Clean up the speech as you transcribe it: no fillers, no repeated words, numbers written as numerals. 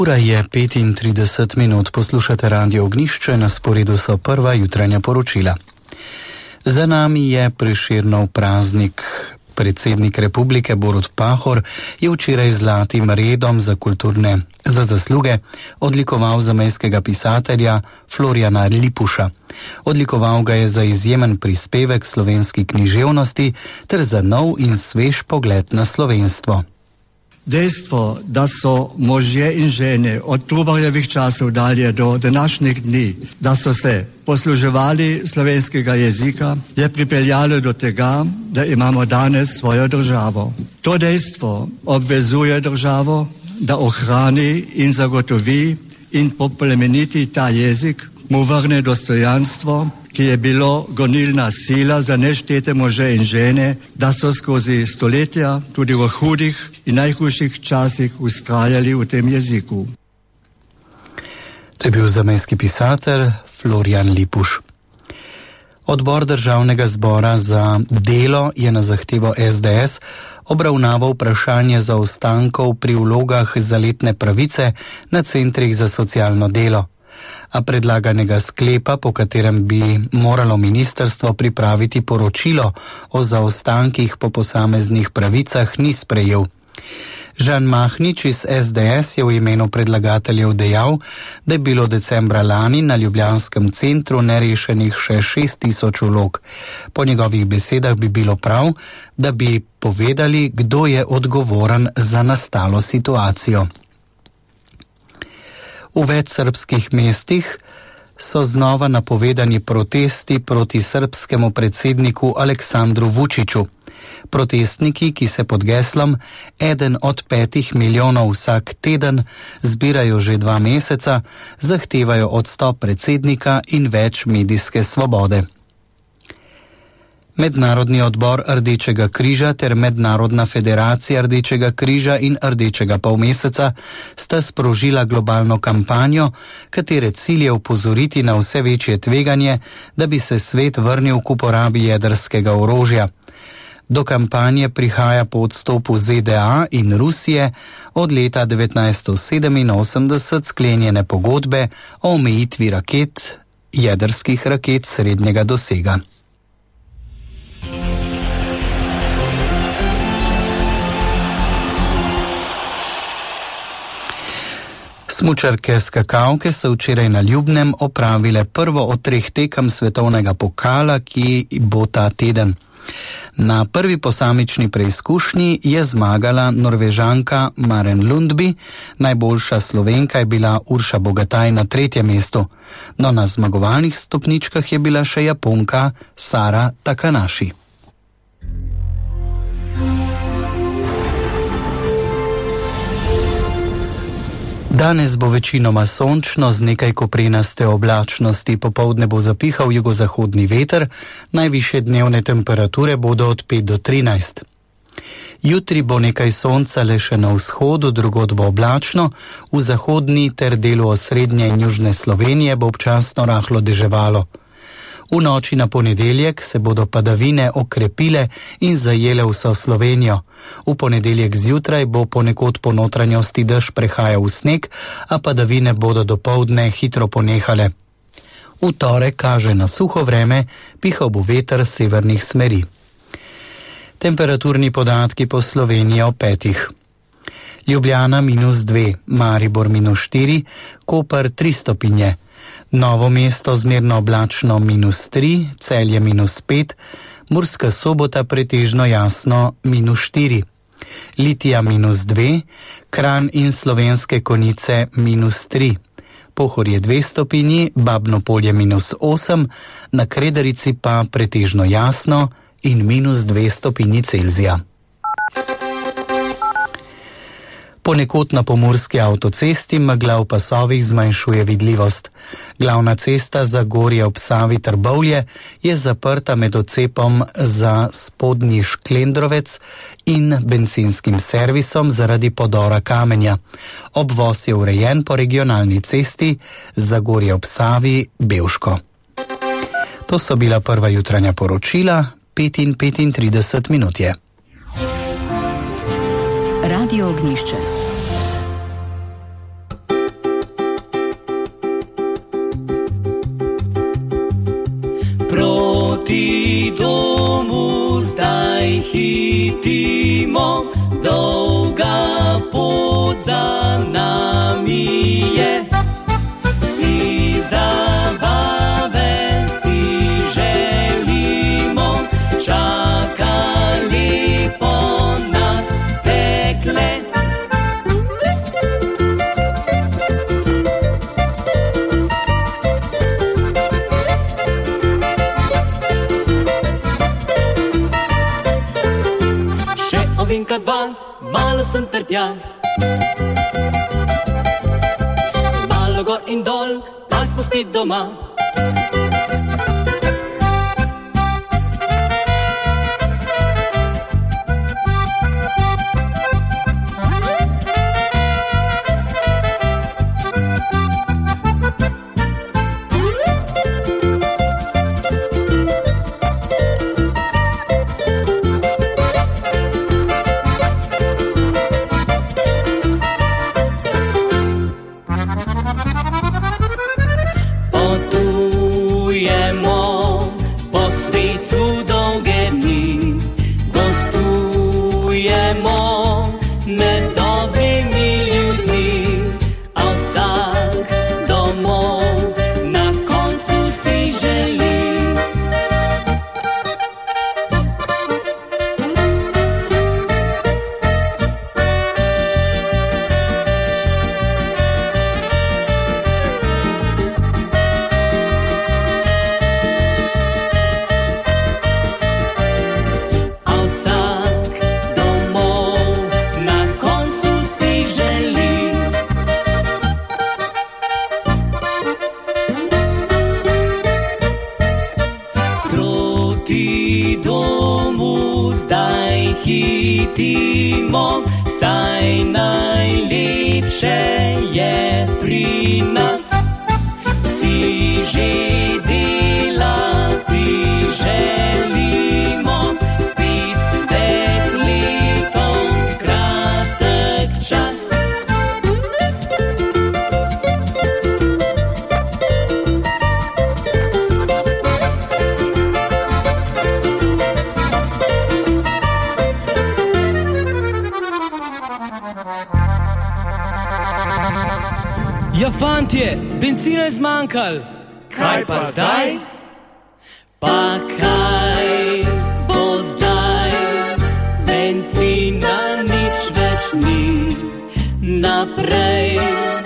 Ura je 35 minut, poslušate Radio Ognjišče, na sporedu so prva jutranja poročila. Za nami je Prešernov praznik. Predsednik republike Borut Pahor je včeraj zlatim redom za zasluge odlikoval zamejskega pisatelja Florjana Lipuša. Odlikoval ga je za izjemen prispevek slovenski književnosti ter za nov in svež pogled na slovenstvo. Dejstvo, da so možje in žene od Trubarjevih časov dalje do današnjih dni, da so se posluževali slovenskega jezika, je pripeljalo do tega, da imamo danes svojo državo. To dejstvo obvezuje državo, da ohrani in zagotovi in poplemeniti ta jezik, mu vrne dostojanstvo, ki je bilo gonilna sila za neštete može in žene, da so skozi stoletja tudi v hudih in najhujših časih ustrajali v tem jeziku. To je bil zamejski pisatelj Florjan Lipuš. Odbor Državnega zbora za delo je na zahtevo SDS obravnaval vprašanje zaostankov pri vlogah za letne pravice na centrih za socialno delo. A predlaganega sklepa, po katerem bi moralo ministrstvo pripraviti poročilo o zaostankih po posameznih pravicah, ni sprejel. Žan Mahnič iz SDS je v imenu predlagateljev dejal, da je bilo decembra lani na ljubljanskem centru nerešenih še 6000 vlog. Po njegovih besedah bi bilo prav, da bi povedali, kdo je odgovoren za nastalo situacijo. V več srbskih mestih so znova napovedani protesti proti srbskemu predsedniku Aleksandru Vučiću. Protestniki, ki se pod geslom 1 od 5 milijonov vsak teden zbirajo že 2 meseca, zahtevajo odstop predsednika in več medijske svobode. Mednarodni odbor Rdečega križa ter Mednarodna federacija Rdečega križa in Rdečega polmeseca sta sprožila globalno kampanjo, katere cilj je opozoriti na vse večje tveganje, da bi se svet vrnil k uporabi jedrskega orožja. Do kampanje prihaja po odstopu ZDA in Rusije od leta 1987 sklenjene pogodbe o omejitvi jedrskih raket srednjega dosega. Smučarke skakalke so včeraj na Ljubnem opravile prvo od 3 tekem svetovnega pokala, ki bo ta teden. Na prvi posamični preizkušnji je zmagala Norvežanka Maren Lundby, najboljša Slovenka je bila Urša Bogataj na 3. mestu, no na zmagovalnih stopničkah je bila še Japonka Sara Takanashi. Danes bo večinoma sončno z nekaj koprenaste oblačnosti, popoldne bo zapihal jugozahodni veter, najvišje dnevne temperature bodo od 5 do 13. Jutri bo nekaj sonca le še na vzhodu, drugod bo oblačno, v zahodni ter delu osrednje in južne Slovenije bo občasno rahlo deževalo. V noči na ponedeljek se bodo padavine okrepile in zajele vso Slovenijo. V ponedeljek zjutraj bo ponekod po notranjosti dež prehajal v sneg, a padavine bodo dopoldne hitro ponehale. V torek kaže na suho vreme, pihal bo veter severnih smeri. Temperaturni podatki po Sloveniji o 5. Ljubljana -2, Maribor -4, Koper 3 stopinje. Novo mesto zmerno oblačno -3, Celje -5, Murska Sobota pretežno jasno -4, Litija -2, Kranj in Slovenske Konjice -3, Pohorje 2 stopinji, Babno Polje -8, na Kredarici pa pretežno jasno in -2 stopinji Celzija. Ponekod na pomurski avtocesti megla v pasovih zmanjšuje vidljivost. Glavna cesta Zagorje ob Savi Trbovlje je zaprta med odcepom za spodnji Šklendrovec in bencinskim servisom zaradi podora kamenja. Obvoz je urejen po regionalni cesti Zagorje ob Savi Bevško. To so bila prva jutranja poročila, 35 minut je. Radio Ognjišče. Proti domu zdaj hitimo, dolga pot za nami je. Si zabave si želimo, čakali po nas tekle. Ovinka dva, malo sem trtja, malo gor in dol, pa smo spet doma. Hitimo, saj najlepše je pri nas. Vsi že delati želimo, spet dekletom kratek čas. Ja, fantje, benzina je zmanjkal. Kaj pa zdaj? Pa kaj bo zdaj? Benzina nič več ni naprej.